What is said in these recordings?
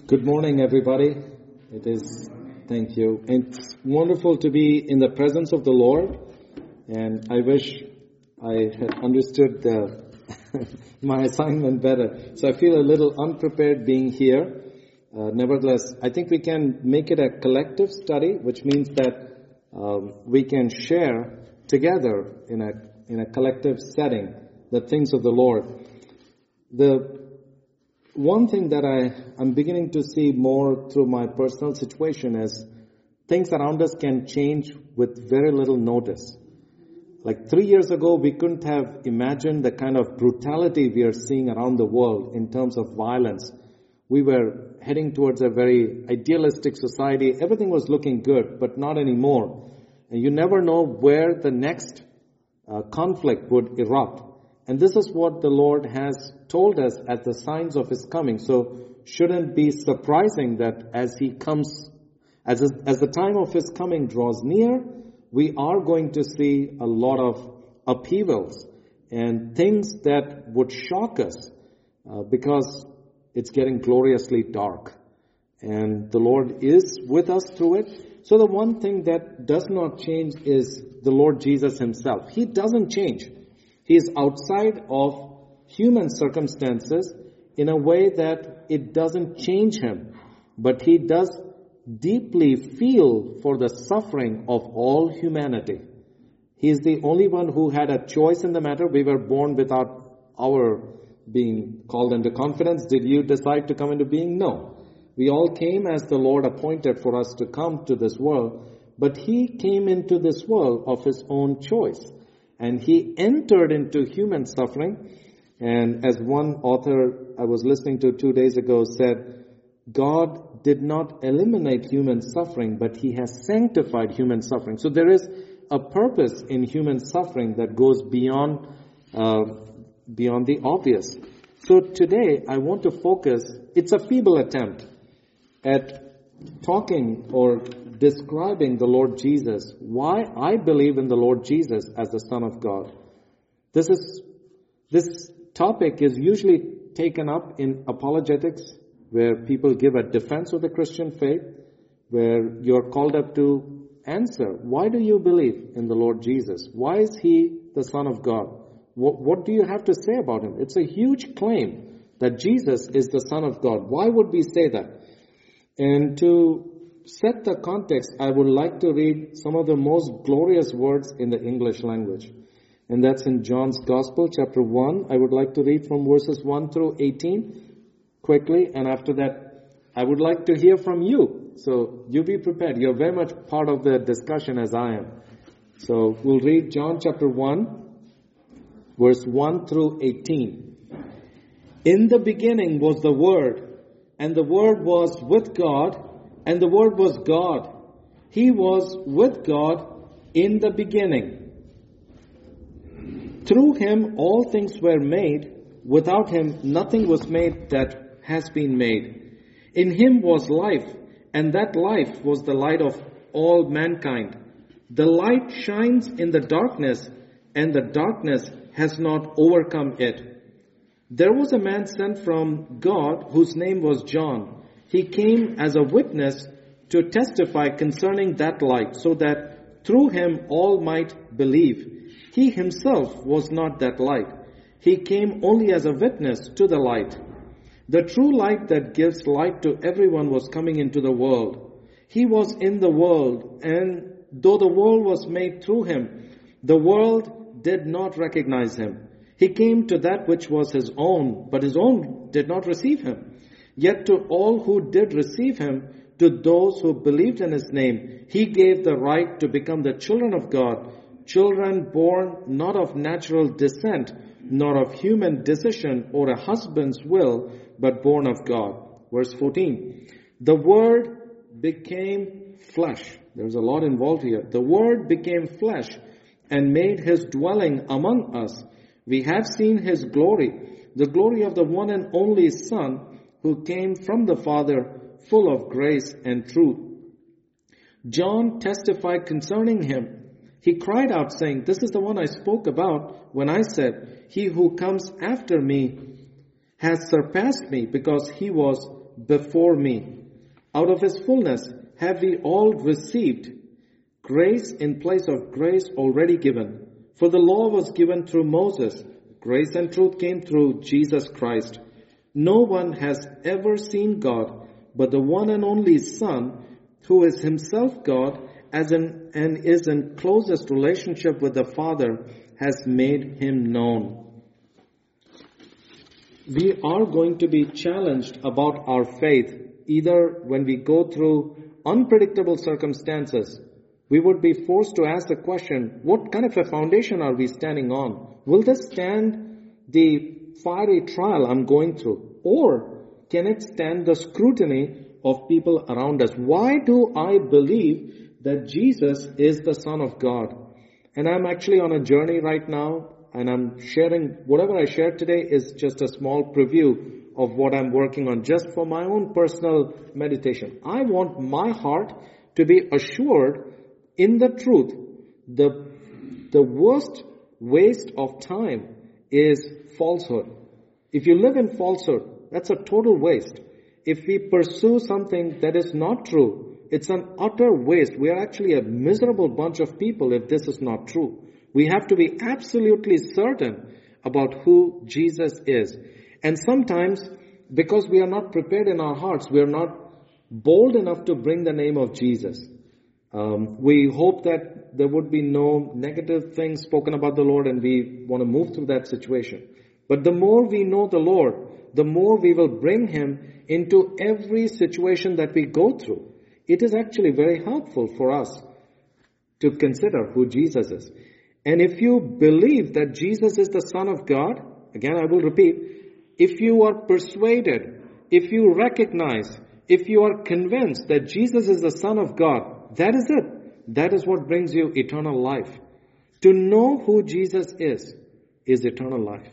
Good morning, everybody. Thank you. It's wonderful to be in the presence of the Lord, and I wish I had understood my assignment better. So I feel a little unprepared being here. Nevertheless, I think we can make it a collective study, which means that we can share together in a collective setting the things of the Lord. The one thing that I'm beginning to see more through my personal situation is things around us can change with very little notice. Like 3 years ago, we couldn't have imagined the kind of brutality we are seeing around the world in terms of violence. We were heading towards a very idealistic society. Everything was looking good, but not anymore. And you never know where the next conflict would erupt. And this is what the Lord has told us as the signs of His coming. So shouldn't be surprising that as He comes, as the time of His coming draws near, we are going to see a lot of upheavals and things that would shock us because it's getting gloriously dark. And the Lord is with us through it. So the one thing that does not change is the Lord Jesus Himself. He doesn't change. He is outside of human circumstances in a way that it doesn't change Him. But He does deeply feel for the suffering of all humanity. He is the only one who had a choice in the matter. We were born without our being called into confidence. Did you decide to come into being? No. We all came as the Lord appointed for us to come to this world. But He came into this world of His own choice. And He entered into human suffering. And as one author I was listening to 2 days ago said, God did not eliminate human suffering, but He has sanctified human suffering. So there is a purpose in human suffering that goes beyond the obvious. So today I want to focus, it's a feeble attempt at talking or describing the Lord Jesus, why I believe in the Lord Jesus as the Son of God. This topic is usually taken up in apologetics, where people give a defense of the Christian faith, where you're called up to answer, why do you believe in the Lord Jesus? Why is He the Son of God? What do you have to say about Him? It's a huge claim that Jesus is the Son of God. Why would we say that? And to set the context, I would like to read some of the most glorious words in the English language. And that's in John's Gospel, chapter 1. I would like to read from verses 1 through 18 quickly. And after that, I would like to hear from you. So you be prepared. You're very much part of the discussion as I am. So we'll read John chapter 1, verse 1 through 18. In the beginning was the Word, and the Word was with God, and the Word was God. He was with God in the beginning. Through Him all things were made. Without Him nothing was made that has been made. In Him was life, and that life was the light of all mankind. The light shines in the darkness, and the darkness has not overcome it. There was a man sent from God whose name was John. He came as a witness to testify concerning that light, so that through him all might believe. He himself was not that light. He came only as a witness to the light. The true light that gives light to everyone was coming into the world. He was in the world, and though the world was made through Him, the world did not recognize Him. He came to that which was His own, but His own did not receive Him. Yet to all who did receive Him, to those who believed in His name, He gave the right to become the children of God, children born not of natural descent, nor of human decision or a husband's will, but born of God. Verse 14. The Word became flesh. There's a lot involved here. The Word became flesh and made His dwelling among us. We have seen His glory, the glory of the one and only Son, who came from the Father, full of grace and truth. John testified concerning Him. He cried out, saying, This is the one I spoke about when I said, He who comes after me has surpassed me because he was before me. Out of his fullness have we all received grace in place of grace already given. For the law was given through Moses. Grace and truth came through Jesus Christ. No one has ever seen God, but the one and only Son, who is himself God and is in closest relationship with the Father, has made him known. We are going to be challenged about our faith, either when we go through unpredictable circumstances. We would be forced to ask the question, what kind of a foundation are we standing on? Will this stand the fiery trial I'm going through? Or can it stand the scrutiny of people around us? Why do I believe that Jesus is the Son of God? And I'm actually on a journey right now, and I'm sharing, whatever I share today is just a small preview of what I'm working on, just for my own personal meditation. I want my heart to be assured in the truth. The worst waste of time is falsehood. If you live in falsehood, that's a total waste. If we pursue something that is not true, it's an utter waste. We are actually a miserable bunch of people if this is not true. We have to be absolutely certain about who Jesus is. And sometimes, because we are not prepared in our hearts, we are not bold enough to bring the name of Jesus. We hope that there would be no negative things spoken about the Lord, and we want to move through that situation. But the more we know the Lord, the more we will bring him into every situation that we go through. It is actually very helpful for us to consider who Jesus is. And if you believe that Jesus is the Son of God, again I will repeat, if you are persuaded, if you recognize, if you are convinced that Jesus is the Son of God, that is it. That is what brings you eternal life. To know who Jesus is eternal life.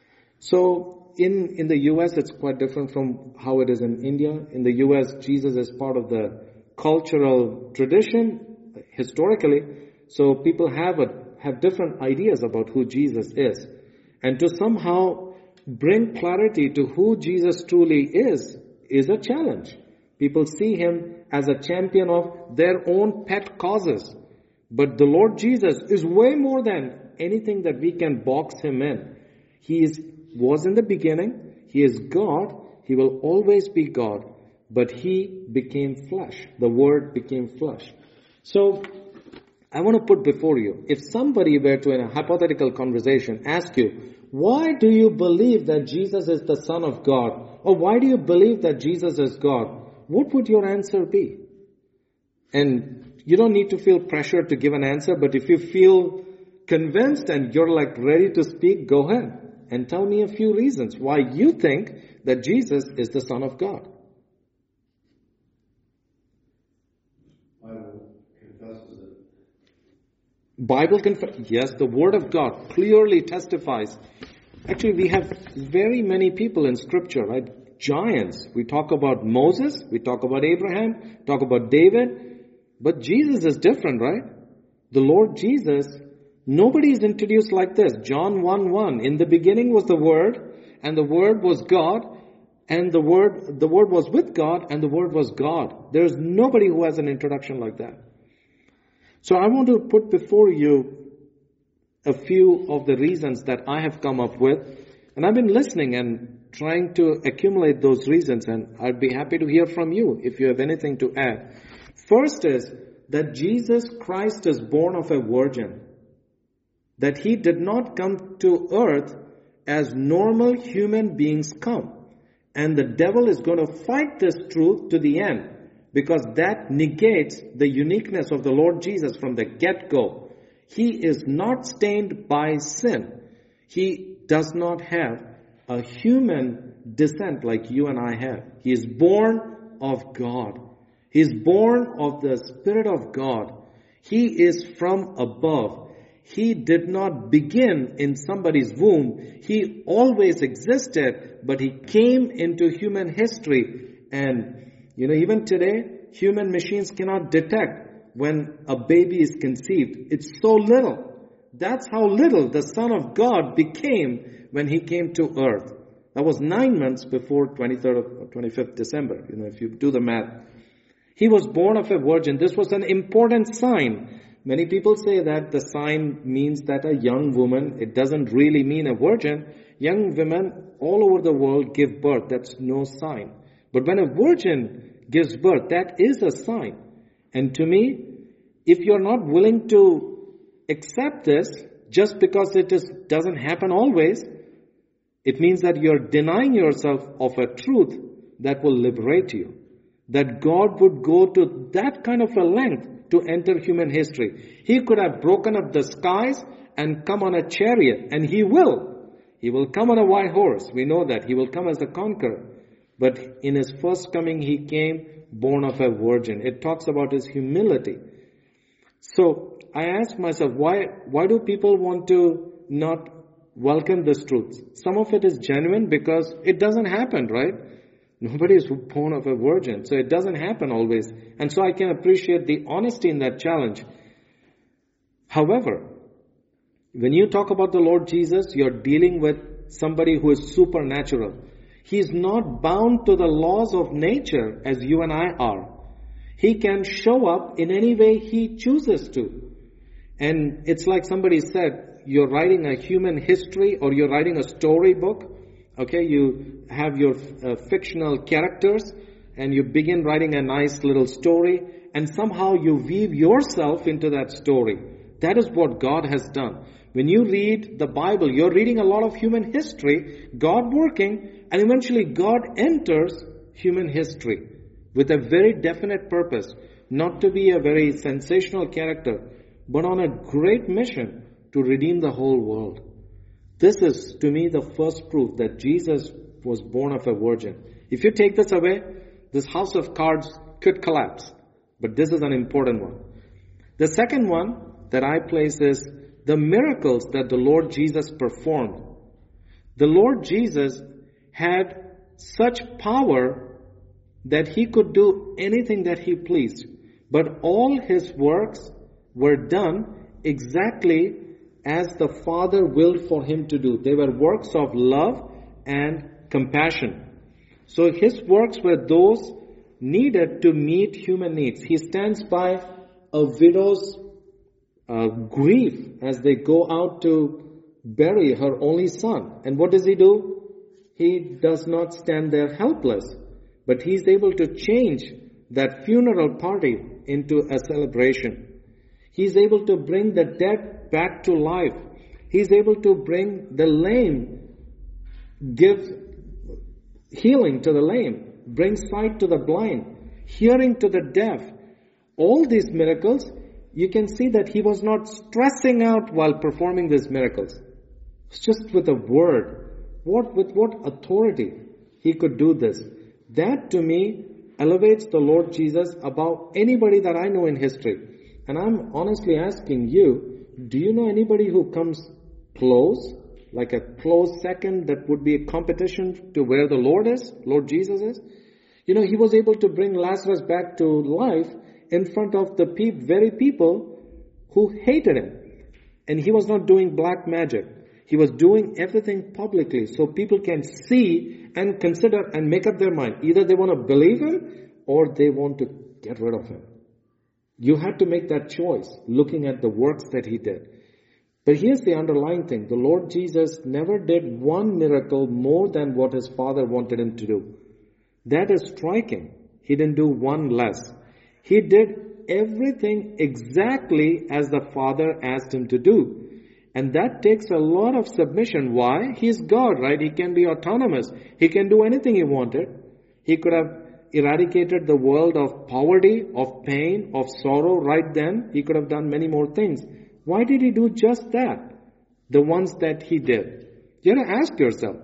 So in the U.S., it's quite different from how it is in India. In the U.S., Jesus is part of the cultural tradition, historically. So people have different ideas about who Jesus is. And to somehow bring clarity to who Jesus truly is a challenge. People see him as a champion of their own pet causes. But the Lord Jesus is way more than anything that we can box him in. He was in the beginning. He is God. He will always be God. But he became flesh. The Word became flesh. So I want to put before you, if somebody were to, in a hypothetical conversation, ask you, why do you believe that Jesus is the Son of God? Or why do you believe that Jesus is God? What would your answer be? And you don't need to feel pressured to give an answer, but if you feel convinced and you're like ready to speak, go ahead and tell me a few reasons why you think that Jesus is the Son of God. Bible confesses. Yes, the Word of God clearly testifies. Actually, we have very many people in Scripture, right? Giants. We talk about Moses, we talk about Abraham, talk about David, but Jesus is different, right? The Lord Jesus, nobody is introduced like this. John 1:1. In the beginning was the Word, and the Word was God, and the Word was with God, and the Word was God. There is nobody who has an introduction like that. So I want to put before you a few of the reasons that I have come up with. And I've been listening and trying to accumulate those reasons. And I'd be happy to hear from you if you have anything to add. First is that Jesus Christ is born of a virgin. That he did not come to earth as normal human beings come. And the devil is going to fight this truth to the end. Because that negates the uniqueness of the Lord Jesus from the get-go. He is not stained by sin. He does not have a human descent like you and I have. He is born of God. He is born of the Spirit of God. He is from above. He did not begin in somebody's womb. He always existed, but he came into human history. And even today, human machines cannot detect when a baby is conceived. It's so little. That's how little the Son of God became when he came to earth. That was 9 months before 23rd or 25th December, if you do the math. He was born of a virgin. This was an important sign. Many people say that the sign means that a young woman, it doesn't really mean a virgin. Young women all over the world give birth. That's no sign. But when a virgin gives birth, that is a sign. And to me, if you're not willing to accept this, just because it doesn't happen always, it means that you're denying yourself of a truth that will liberate you. That God would go to that kind of a length to enter human history. He could have broken up the skies and come on a chariot, and He will. He will come on a white horse. We know that. He will come as a conqueror. But in His first coming, He came born of a virgin. It talks about His humility. So I ask myself, why do people want to not welcome this truth? Some of it is genuine because it doesn't happen, right? Nobody is born of a virgin, so it doesn't happen always. And so I can appreciate the honesty in that challenge. However, when you talk about the Lord Jesus, you're dealing with somebody who is supernatural. He's not bound to the laws of nature as you and I are. He can show up in any way He chooses to. And it's like somebody said, you're writing a human history or you're writing a storybook. Okay, you have your fictional characters and you begin writing a nice little story and somehow you weave yourself into that story. That is what God has done. When you read the Bible, you're reading a lot of human history, God working, and eventually God enters human history with a very definite purpose, not to be a very sensational character, but on a great mission to redeem the whole world. This is, to me, the first proof that Jesus was born of a virgin. If you take this away, this house of cards could collapse. But this is an important one. The second one that I place is the miracles that the Lord Jesus performed. The Lord Jesus had such power that He could do anything that He pleased. But all His works were done exactly as the Father willed for Him to do. They were works of love and compassion. So His works were those needed to meet human needs. He stands by a widow's grief as they go out to bury her only son. And what does He do? He does not stand there helpless, but He's able to change that funeral party into a celebration. He's able to bring the dead back to life. He's able to bring the lame, give healing to the lame, bring sight to the blind, hearing to the deaf. All these miracles, you can see that He was not stressing out while performing these miracles. It's just with a word. With what authority He could do this. That to me elevates the Lord Jesus above anybody that I know in history. And I'm honestly asking you, do you know anybody who comes close, like a close second that would be a competition to where the Lord Jesus is? He was able to bring Lazarus back to life in front of the very people who hated Him. And He was not doing black magic. He was doing everything publicly so people can see and consider and make up their mind. Either they want to believe Him or they want to get rid of Him. You had to make that choice looking at the works that He did. But here's the underlying thing. The Lord Jesus never did one miracle more than what His Father wanted Him to do. That is striking. He didn't do one less. He did everything exactly as the Father asked Him to do. And that takes a lot of submission. Why? He's God, right? He can be autonomous. He can do anything He wanted. He could have eradicated the world of poverty, of pain, of sorrow right then. He could have done many more things. Why did He do just that? The ones that He did. You have to ask yourself.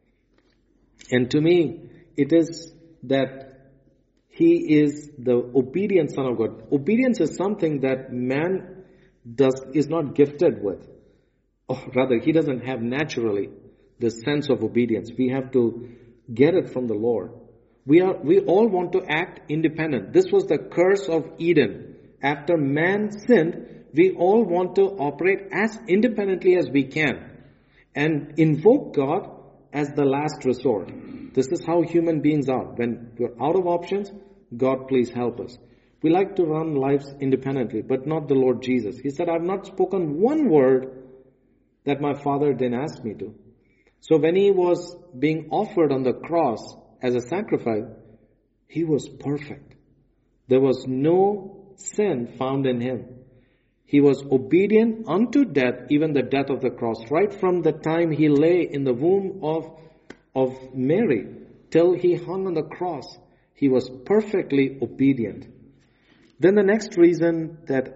And to me, it is that He is the obedient Son of God. Obedience is something that man is not gifted with. Or rather, he doesn't have naturally the sense of obedience. We have to get it from the Lord. We all want to act independent. This was the curse of Eden. After man sinned, we all want to operate as independently as we can and invoke God as the last resort. This is how human beings are. When we're out of options, God, please help us. We like to run lives independently, but not the Lord Jesus. He said, I've not spoken one word that my Father didn't ask me to. So when he was being offered on the cross as a sacrifice, he was perfect. There was no sin found in him. He was obedient unto death, even the death of the cross. Right from the time he lay in the womb of Mary till he hung on the cross, he was perfectly obedient. Then the next reason that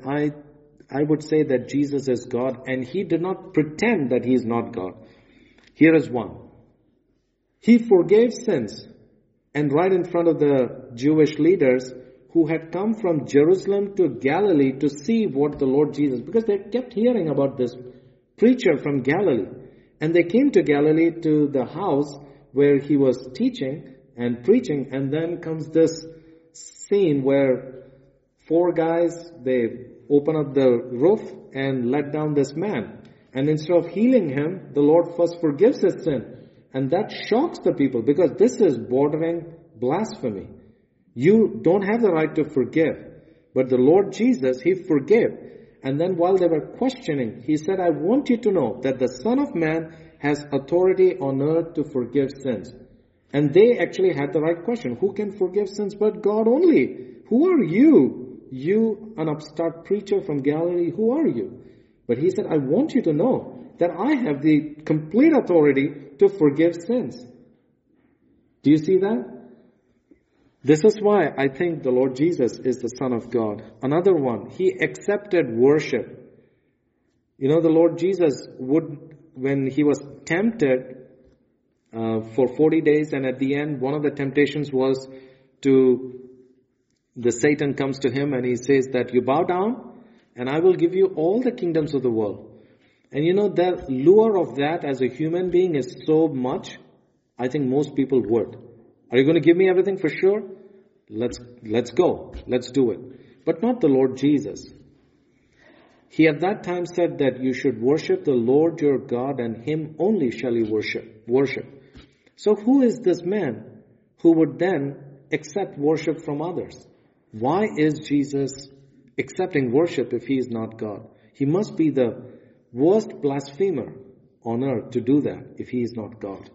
I would say that Jesus is God, and he did not pretend that he is not God. Here is one. He forgave sins, and right in front of the Jewish leaders who had come from Jerusalem to Galilee to see what the Lord Jesus, because they kept hearing about this preacher from Galilee. And they came to Galilee to the house where he was teaching and preaching, and then comes this scene where 4 guys, they open up the roof and let down this man. And instead of healing him, the Lord first forgives his sin. And that shocks the people because this is bordering blasphemy. You don't have the right to forgive. But the Lord Jesus, he forgave. And then while they were questioning, he said, I want you to know that the Son of Man has authority on earth to forgive sins. And they actually had the right question. Who can forgive sins but God only? Who are you? You, an upstart preacher from Galilee, who are you? But he said, I want you to know that I have the complete authority to forgive sins. Do you see that? This is why I think the Lord Jesus is the Son of God. Another one, he accepted worship. You know, the Lord Jesus would, when he was tempted for 40 days, and at the end, one of the temptations was the Satan comes to him and he says that you bow down and I will give you all the kingdoms of the world. And you know, the lure of that as a human being is so much, I think most people would. Are you going to give me everything for sure? Let's go. Let's do it. But not the Lord Jesus. He at that time said that you should worship the Lord your God, and him only shall you worship. So who is this man who would then accept worship from others? Why is Jesus accepting worship if he is not God? He must be the worst blasphemer on earth to do that if he is not God.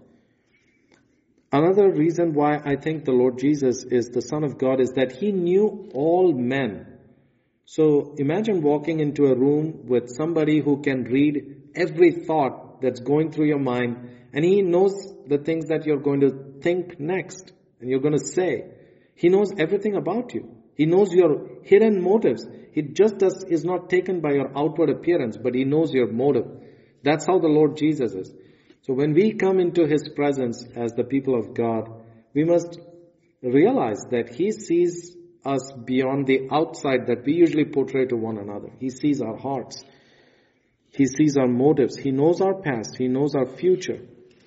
Another reason why I think the Lord Jesus is the Son of God is that he knew all men. So imagine walking into a room with somebody who can read every thought that's going through your mind, and he knows the things that you're going to think next and you're going to say. He knows everything about you. He knows your hidden motives. He just is not taken by your outward appearance, but he knows your motive. That's how the Lord Jesus is. So when we come into his presence as the people of God, we must realize that he sees us beyond the outside that we usually portray to one another. He sees our hearts. He sees our motives. He knows our past. He knows our future.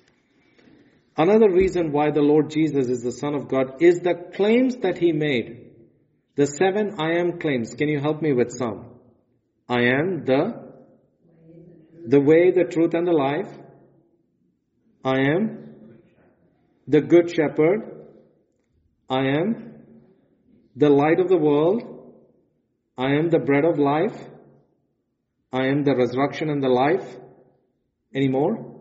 Another reason why the Lord Jesus is the Son of God is the claims that he made. The 7 I am claims. Can you help me with some? I am the way, the truth, and the life. I am the good shepherd. I am the light of the world. I am the bread of life. I am the resurrection and the life. Any more?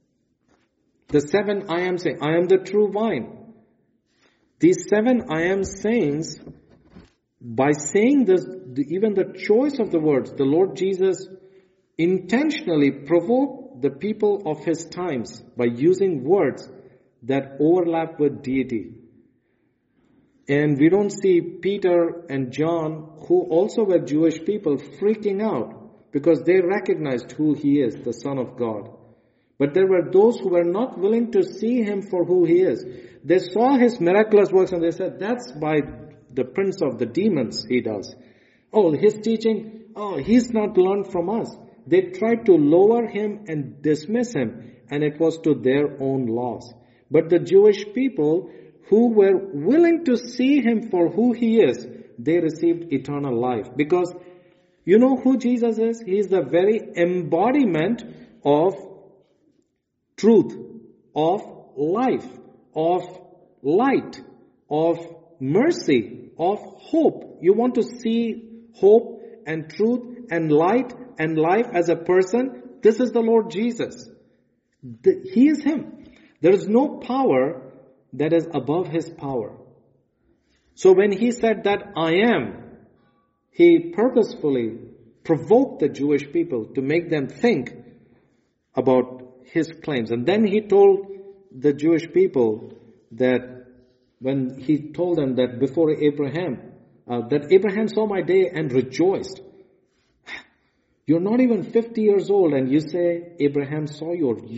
The 7 I am saying. I am the true vine. These 7 I am sayings, by saying this, even the choice of the words, the Lord Jesus intentionally provoked the people of his times by using words that overlap with deity. And we don't see Peter and John, who also were Jewish people, freaking out because they recognized who he is, the Son of God. But there were those who were not willing to see him for who he is. They saw his miraculous works and they said, that's by the prince of the demons he does. Oh, his teaching, he's not learned from us. They tried to lower him and dismiss him, and it was to their own loss. But the Jewish people who were willing to see him for who he is, they received eternal life. Because you know who Jesus is? He is the very embodiment of truth. of life, of light, of mercy, of hope. You want to see hope and truth and light and life as a person? This is the Lord Jesus. He is Him. There is no power that is above His power. So when He said that I am, He purposefully provoked the Jewish people to make them think about His claims. And then He told the Jewish people that when He told them that before Abraham, that Abraham saw my day and rejoiced. You're not even 50 years old and you say, Abraham saw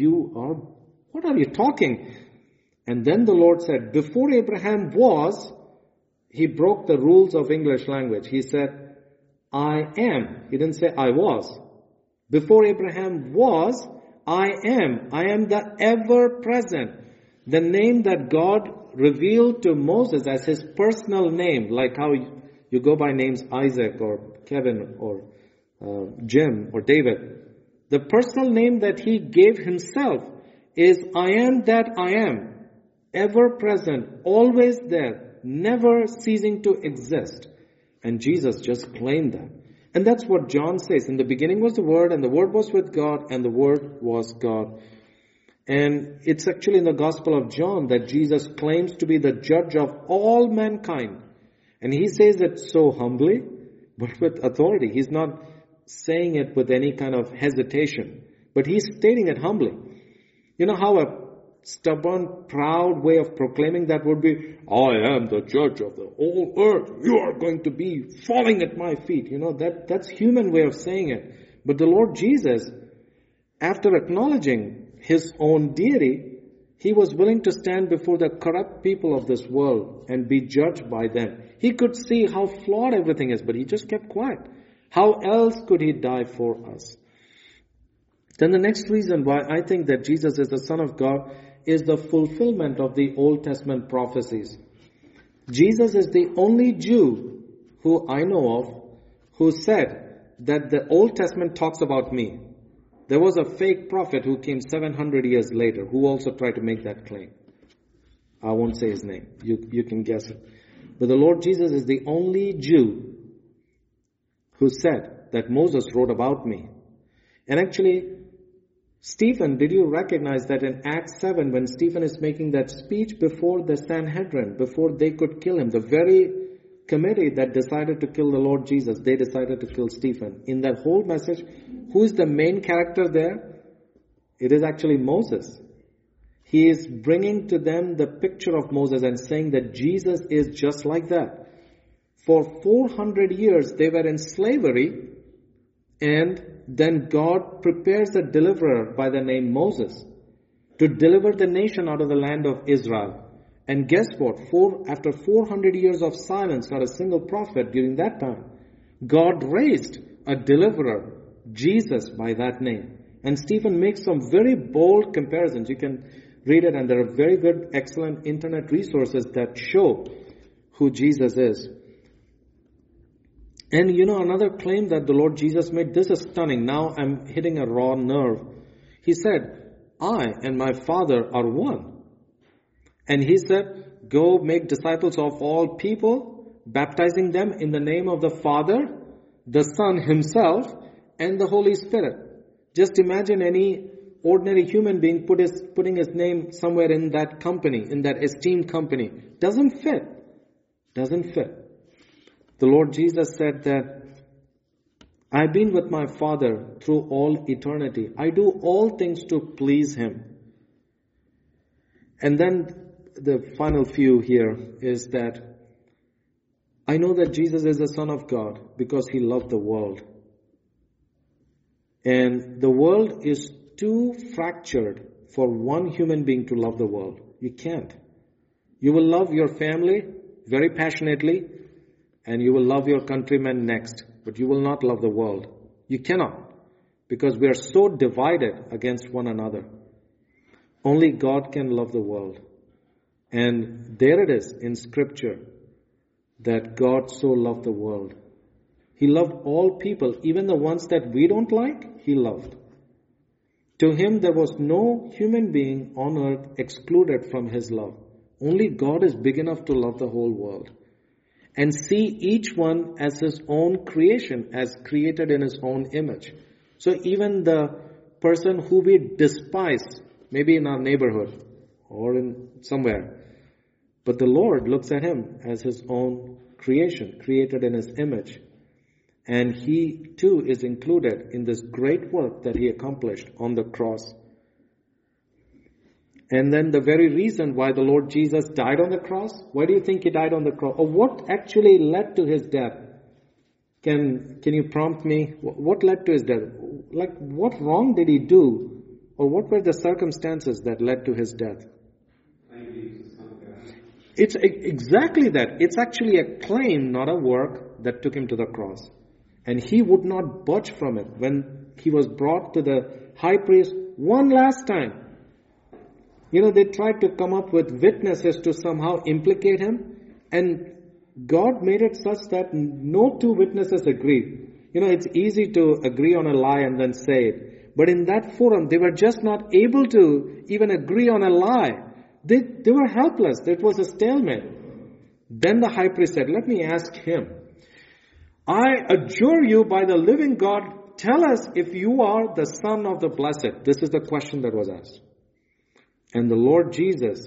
what are you talking? And then the Lord said, before Abraham was, He broke the rules of English language. He said, I am. He didn't say I was. Before Abraham was, I am. I am the ever-present. The name that God revealed to Moses as His personal name, like how you go by names Isaac or Kevin or Jim or David. The personal name that He gave Himself is I am that I am. Ever present, always there, never ceasing to exist. And Jesus just claimed that. And that's what John says. In the beginning was the Word, and the Word was with God, and the Word was God. And it's actually in the Gospel of John that Jesus claims to be the judge of all mankind. And He says it so humbly, but with authority. He's not saying it with any kind of hesitation, but He's stating it humbly. You know how a stubborn, proud way of proclaiming that would be, I am the judge of the whole earth. You are going to be falling at my feet. You know, that's human way of saying it. But the Lord Jesus, after acknowledging His own deity, He was willing to stand before the corrupt people of this world and be judged by them. He could see how flawed everything is, but He just kept quiet. How else could He die for us? Then the next reason why I think that Jesus is the Son of God is the fulfillment of the Old Testament prophecies. Jesus is the only Jew who I know of who said that the Old Testament talks about me. There was a fake prophet who came 700 years later who also tried to make that claim. I won't say his name. You can guess it. But the Lord Jesus is the only Jew who said that Moses wrote about me. And actually, Stephen, did you recognize that in Acts 7, when Stephen is making that speech before the Sanhedrin, before they could kill him, the very committee that decided to kill the Lord Jesus, they decided to kill Stephen. In that whole message, who is the main character there? It is actually Moses. He is bringing to them the picture of Moses and saying that Jesus is just like that. For 400 years, they were in slavery, and then God prepares a deliverer by the name Moses to deliver the nation out of the land of Israel. And guess what? After 400 years of silence, not a single prophet during that time, God raised a deliverer, Jesus, by that name. And Stephen makes some very bold comparisons. You can read it, and there are very good, excellent internet resources that show who Jesus is. And you know, another claim that the Lord Jesus made, this is stunning. Now I'm hitting a raw nerve. He said, I and my Father are one. And He said, go make disciples of all people, baptizing them in the name of the Father, the Son Himself, and the Holy Spirit. Just imagine any ordinary human being putting his name somewhere in that company, in that esteemed company. Doesn't fit. Doesn't fit. The Lord Jesus said that I've been with my Father through all eternity. I do all things to please Him. And then the final few here is that I know that Jesus is the Son of God because He loved the world. And the world is too fractured for one human being to love the world. You can't. You will love your family very passionately, and you will love your countrymen next, but you will not love the world. You cannot, because we are so divided against one another. Only God can love the world. And there it is in Scripture that God so loved the world. He loved all people, even the ones that we don't like, He loved. To him there was no human being on earth excluded from his love. Only God is big enough to love the whole world and see each one as his own creation, as created in his own image. So even the person who we despise, maybe in our neighborhood or in somewhere, but the Lord looks at him as his own creation, created in his image. And he too is included in this great work that he accomplished on the cross. And then the very reason why the Lord Jesus died on the cross, why do you think he died on the cross? Or what actually led to his death? Can you prompt me? What led to his death? Like, what wrong did he do? Or what were the circumstances that led to his death? It's exactly that. It's actually a claim, not a work, that took him to the cross. And he would not budge from it. When he was brought to the high priest one last time, they tried to come up with witnesses to somehow implicate him. And God made it such that no two witnesses agreed. It's easy to agree on a lie and then say it. But in that forum, they were just not able to even agree on a lie. They were helpless. It was a stalemate. Then the high priest said, let me ask him. I adjure you by the living God, tell us if you are the Son of the Blessed. This is the question that was asked. And the Lord Jesus,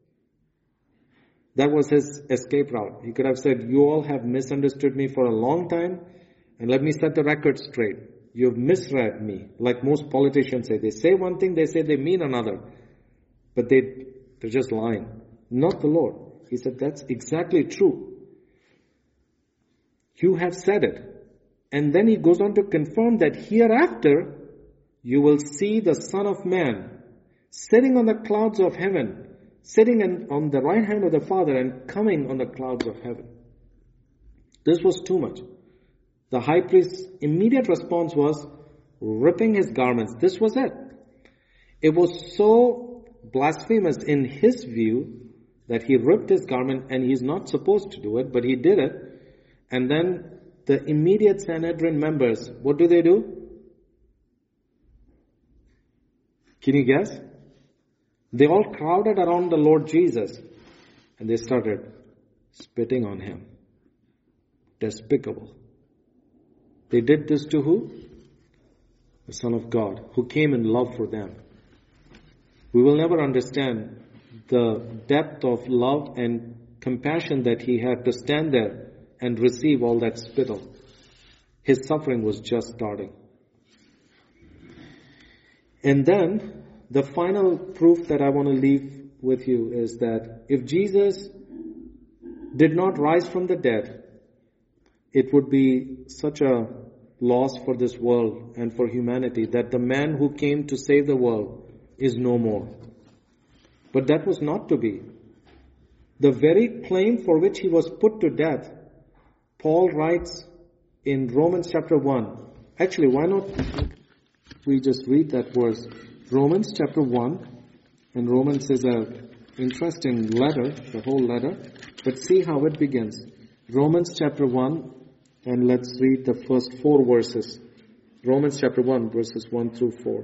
that was his escape route. He could have said, you all have misunderstood me for a long time, and let me set the record straight. You have misread me, like most politicians say. They say one thing, they say they mean another. But they're just lying. Not the Lord. He said, that's exactly true. You have said it. And then he goes on to confirm that hereafter you will see the Son of Man sitting on the clouds of heaven, sitting on the right hand of the Father and coming on the clouds of heaven. This was too much. The high priest's immediate response was ripping his garments. This was it. It was so blasphemous in his view that he ripped his garment, and he's not supposed to do it, but he did it. And then the immediate Sanhedrin members, what do? Can you guess? They all crowded around the Lord Jesus and they started spitting on him. Despicable. They did this to who? The Son of God, who came in love for them. We will never understand the depth of love and compassion that he had to stand there and receive all that spittle. His suffering was just starting. And then, the final proof that I want to leave with you is that if Jesus did not rise from the dead, it would be such a loss for this world and for humanity that the man who came to save the world is no more. But that was not to be. The very claim for which he was put to death, Paul writes in Romans chapter 1. Actually, why not we just read that verse? Romans chapter 1. And Romans is an interesting letter, the whole letter. But see how it begins. Romans chapter 1. And let's read the first 4 verses. Romans chapter 1, verses 1 through 4.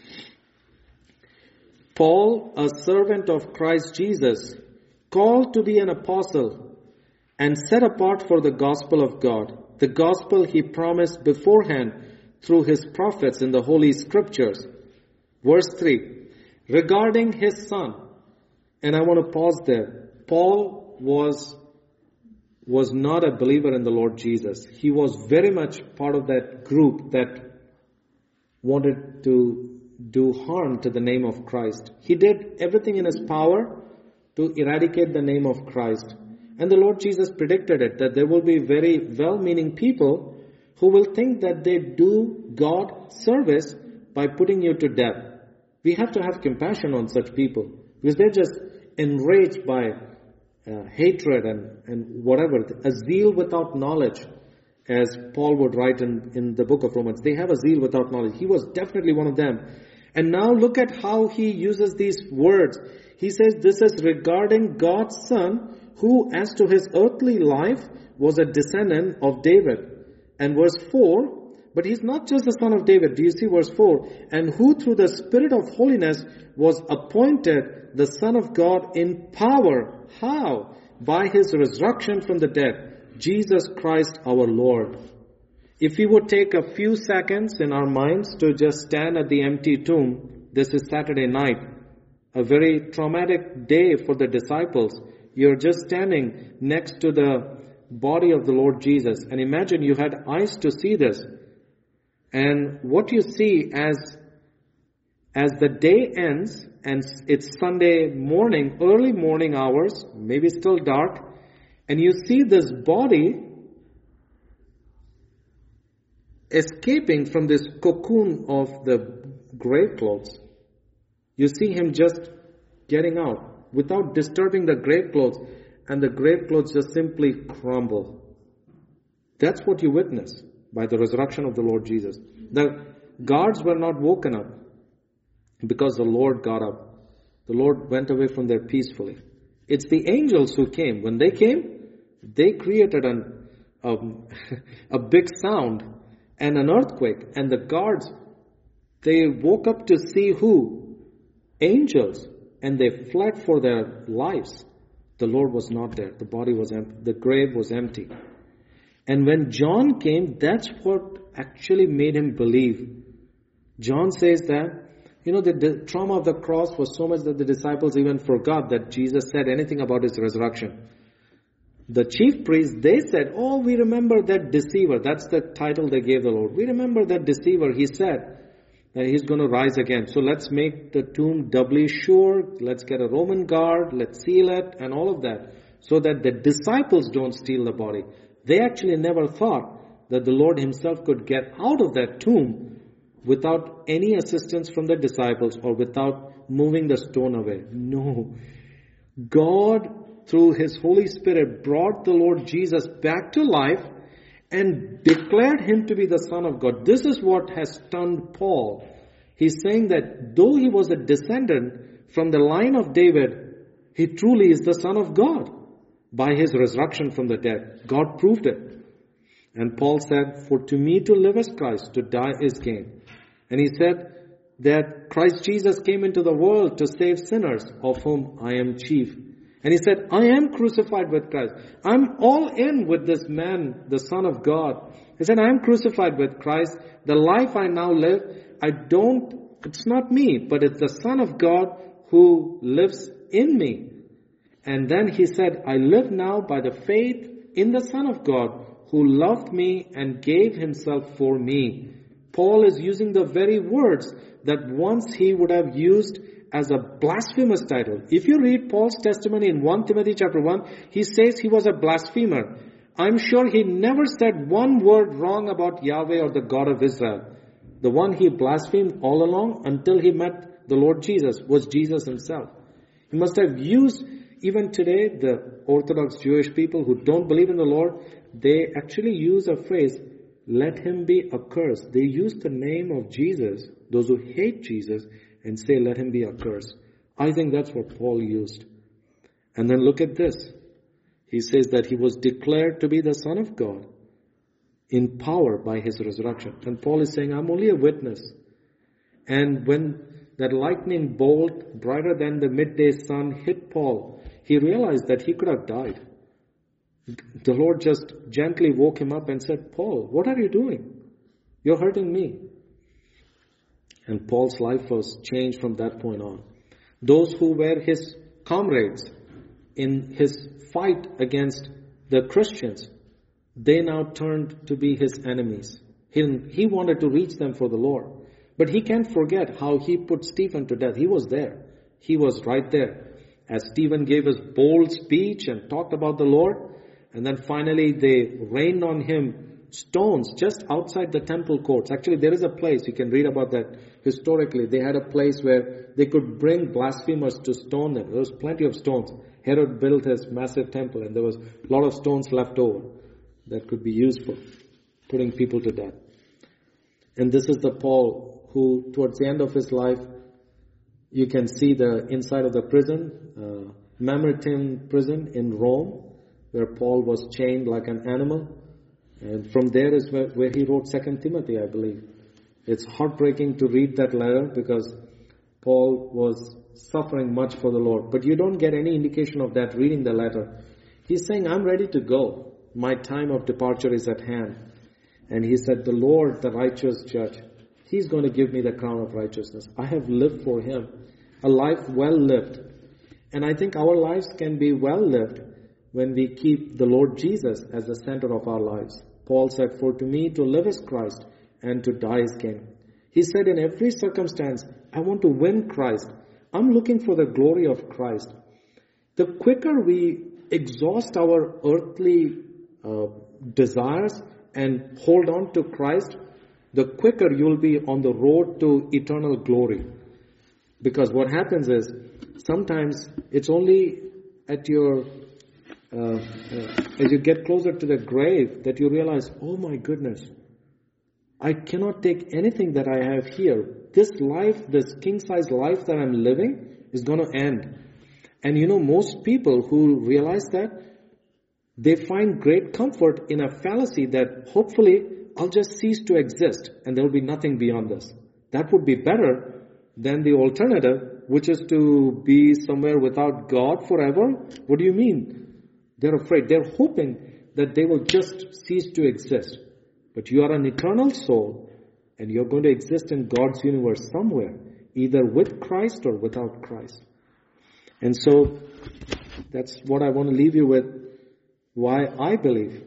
Paul, a servant of Christ Jesus, called to be an apostle, and set apart for the gospel of God, the gospel he promised beforehand through his prophets in the Holy Scriptures. Verse 3, regarding his Son. And I want to pause there. Paul was not a believer in the Lord Jesus. He was very much part of that group that wanted to do harm to the name of Christ. He did everything in his power to eradicate the name of Christ. And the Lord Jesus predicted it, that there will be very well-meaning people who will think that they do God service by putting you to death. We have to have compassion on such people, because they're just enraged by hatred and whatever, a zeal without knowledge, as Paul would write in the book of Romans. They have a zeal without knowledge. He was definitely one of them. And now look at how he uses these words. He says this is regarding God's Son, who as to his earthly life was a descendant of David. And verse 4, But he's not just the son of David. Do you see verse 4? And who through the Spirit of holiness was appointed the Son of God in power. How? By his resurrection from the dead. Jesus Christ our Lord. If we would take a few seconds in our minds to just stand at the empty tomb, this is Saturday night, a very traumatic day for the disciples. You're just standing next to the body of the Lord Jesus. And imagine you had eyes to see this. And what you see as the day ends, and it's Sunday morning, early morning hours, maybe still dark, and you see this body escaping from this cocoon of the grave clothes. You see him just getting out without disturbing the grave clothes, and the grave clothes just simply crumble. That's what you witness by the resurrection of the Lord Jesus. The guards were not woken up because the Lord got up. The Lord went away from there peacefully. It's the angels who came. When they came, they created a big sound and an earthquake. And the guards, they woke up to see who? Angels. And they fled for their lives. The Lord was not there. The body was empty. The grave was empty. And when John came, that's what actually made him believe. John says that, the trauma of the cross was so much that the disciples even forgot that Jesus said anything about his resurrection. The chief priests, they said, we remember that deceiver. That's the title they gave the Lord. We remember that deceiver. He said that he's going to rise again. So let's make the tomb doubly sure. Let's get a Roman guard. Let's seal it and all of that. So that the disciples don't steal the body. They actually never thought that the Lord himself could get out of that tomb without any assistance from the disciples or without moving the stone away. No. God, through his Holy Spirit, brought the Lord Jesus back to life and declared him to be the Son of God. This is what has stunned Paul. He's saying that though he was a descendant from the line of David, he truly is the Son of God by his resurrection from the dead. God proved it. And Paul said, for to me to live is Christ, to die is gain. And he said that Christ Jesus came into the world to save sinners, of whom I am chief. And he said, I am crucified with Christ. I'm all in with this man, the Son of God. He said, I am crucified with Christ. The life I now live, it's not me, but it's the Son of God who lives in me. And then he said, I live now by the faith in the Son of God who loved me and gave himself for me. Paul is using the very words that once he would have used as a blasphemous title. If you read Paul's testimony in 1 Timothy chapter 1, he says he was a blasphemer. I'm sure he never said one word wrong about Yahweh or the God of Israel. The one he blasphemed all along until he met the Lord Jesus was Jesus himself. He must have used, even today, the Orthodox Jewish people who don't believe in the Lord, they actually use a phrase, let him be accursed. They use the name of Jesus, those who hate Jesus, and say, let him be accursed. I think that's what Paul used. And then look at this. He says that he was declared to be the Son of God in power by his resurrection. And Paul is saying, I'm only a witness. And when that lightning bolt, brighter than the midday sun, hit Paul, he realized that he could have died. The Lord just gently woke him up and said, Paul, what are you doing? You're hurting me. And Paul's life was changed from that point on. Those who were his comrades in his fight against the Christians, they now turned to be his enemies. He wanted to reach them for the Lord. But he can't forget how he put Stephen to death. He was there. He was right there. As Stephen gave his bold speech and talked about the Lord, and then finally they rained on him stones just outside the temple courts. Actually, there is a place, you can read about that historically. They had a place where they could bring blasphemers to stone them. There was plenty of stones. Herod built his massive temple and there was a lot of stones left over that could be used for putting people to death. And this is the Paul who, towards the end of his life, you can see the inside of the prison, Mamertine prison in Rome, where Paul was chained like an animal. And from there is where he wrote 2 Timothy, I believe. It's heartbreaking to read that letter because Paul was suffering much for the Lord. But you don't get any indication of that reading the letter. He's saying, I'm ready to go. My time of departure is at hand. And he said, the Lord, the righteous judge, He's going to give me the crown of righteousness. I have lived for Him. A life well lived. And I think our lives can be well lived when we keep the Lord Jesus as the center of our lives. Paul said, for to me to live is Christ and to die is gain. He said, in every circumstance, I want to win Christ. I'm looking for the glory of Christ. The quicker we exhaust our earthly desires and hold on to Christ, the quicker you'll be on the road to eternal glory. Because what happens is, sometimes it's only at your, as you get closer to the grave, that you realize, oh my goodness, I cannot take anything that I have here. This life, this king-size life that I'm living is going to end. And you know, most people who realize that, they find great comfort in a fallacy that hopefully I'll just cease to exist and there will be nothing beyond this. That would be better than the alternative, which is to be somewhere without God forever. What do you mean? They're afraid. They're hoping that they will just cease to exist. But you are an eternal soul and you're going to exist in God's universe somewhere, either with Christ or without Christ. And so that's what I want to leave you with. Why I believe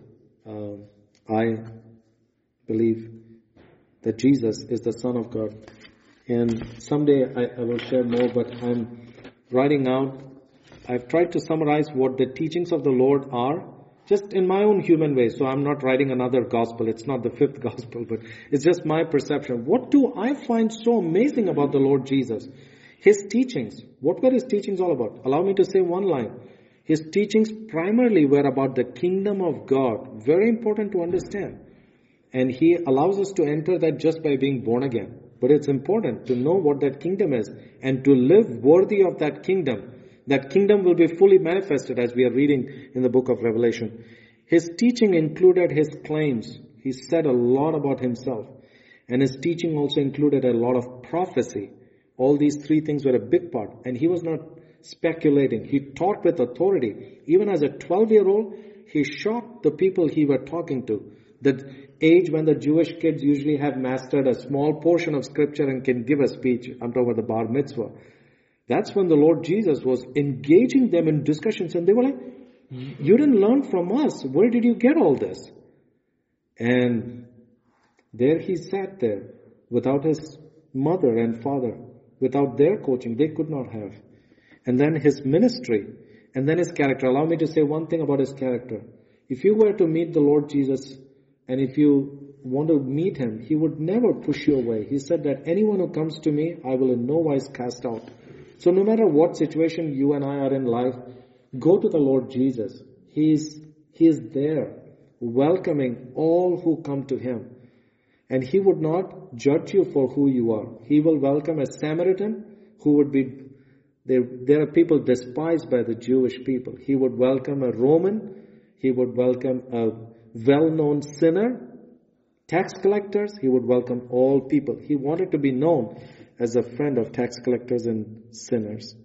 that Jesus is the Son of God. And someday I will share more, but I'm writing out. I've tried to summarize what the teachings of the Lord are, just in my own human way. So I'm not writing another gospel. It's not the fifth gospel, but it's just my perception. What do I find so amazing about the Lord Jesus? His teachings. What were His teachings all about? Allow me to say one line. His teachings primarily were about the kingdom of God. Very important to understand. And He allows us to enter that just by being born again. But it's important to know what that kingdom is and to live worthy of that kingdom. That kingdom will be fully manifested as we are reading in the book of Revelation. His teaching included His claims. He said a lot about Himself. And His teaching also included a lot of prophecy. All these three things were a big part. And He was not speculating. He taught with authority. Even as a 12-year-old, He shocked the people He were talking to. The age when the Jewish kids usually have mastered a small portion of scripture and can give a speech. I'm talking about the bar mitzvah. That's when the Lord Jesus was engaging them in discussions. And they were like, you didn't learn from us. Where did you get all this? And there He sat there without His mother and father, without their coaching. They could not have. And then His ministry, and then His character. Allow me to say one thing about His character. If you were to meet the Lord Jesus, and if you want to meet Him, He would never push you away. He said that anyone who comes to me, I will in no wise cast out. So no matter what situation you and I are in life, go to the Lord Jesus. He is there, welcoming all who come to Him. And He would not judge you for who you are. He will welcome a Samaritan who would be, there are people despised by the Jewish people. He would welcome a Roman. He would welcome a well-known sinner, tax collectors. He would welcome all people. He wanted to be known as a friend of tax collectors and sinners.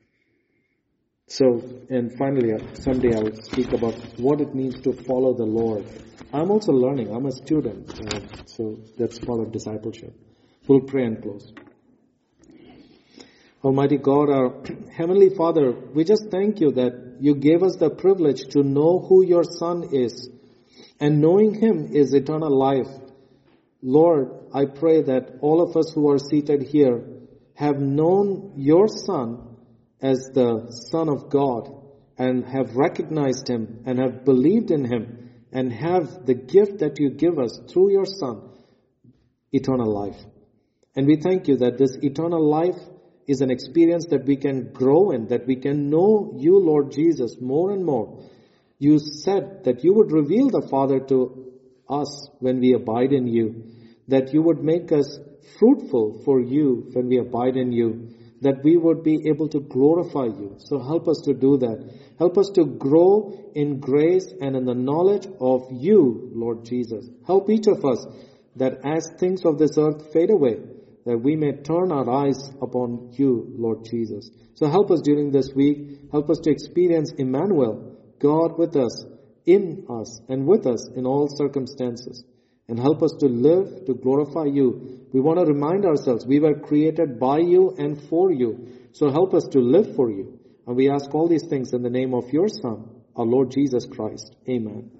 So, and finally, someday I will speak about what it means to follow the Lord. I'm also learning. I'm a student. So that's part of discipleship. We'll pray and close. Almighty God, our Heavenly Father, we just thank You that You gave us the privilege to know who Your Son is. And knowing Him is eternal life. Lord, I pray that all of us who are seated here have known Your Son as the Son of God and have recognized Him and have believed in Him and have the gift that You give us through Your Son, eternal life. And we thank You that this eternal life is an experience that we can grow in, that we can know You, Lord Jesus, more and more. You said that You would reveal the Father to us when we abide in You, that You would make us fruitful for You when we abide in You, that we would be able to glorify you. So help us to do that. Help us to grow in grace and in the knowledge of you, Lord Jesus. Help each of us that as things of this earth fade away, that we may turn our eyes upon you, Lord Jesus. So help us during this week. Help us to experience Emmanuel, God with us, in us, and with us in all circumstances. And help us to live to glorify you. We want to remind ourselves we were created by you and for you. So help us to live for you. And we ask all these things in the name of your Son, our Lord Jesus Christ. Amen.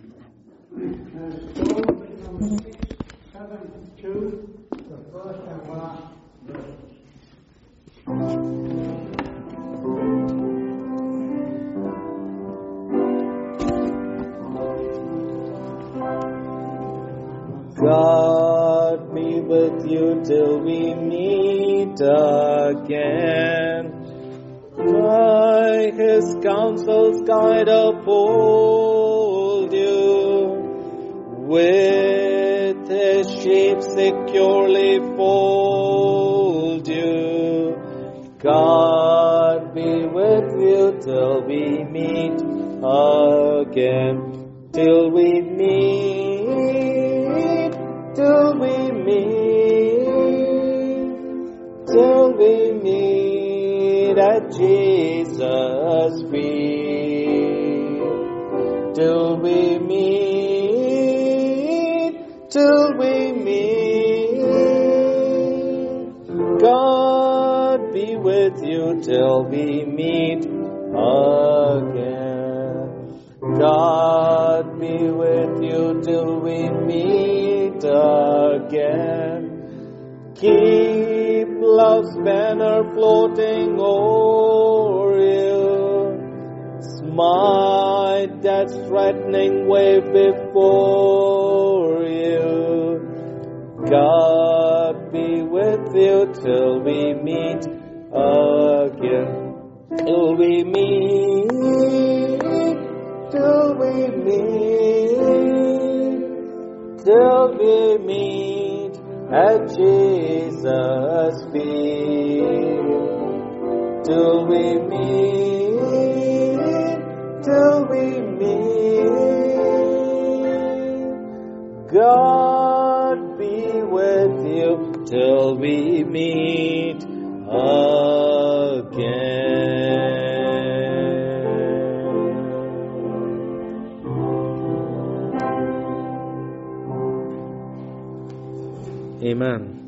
7:2, the first and last verse. God be with you till we meet again. By His counsels guide, uphold you. With His sheep securely fold you. God be with you till we meet again. Till we meet, till we meet, till we meet at Jesus' feet. Till we meet, till we meet. God be with you till we meet again. God be with you till we meet again. Keep love's banner floating o'er you. Smite that threatening wave before you. God be with you till we meet again. Till we meet, till we meet, till we meet at Jesus' feet. Till we meet, till we meet. God be with you till we meet again. Amen.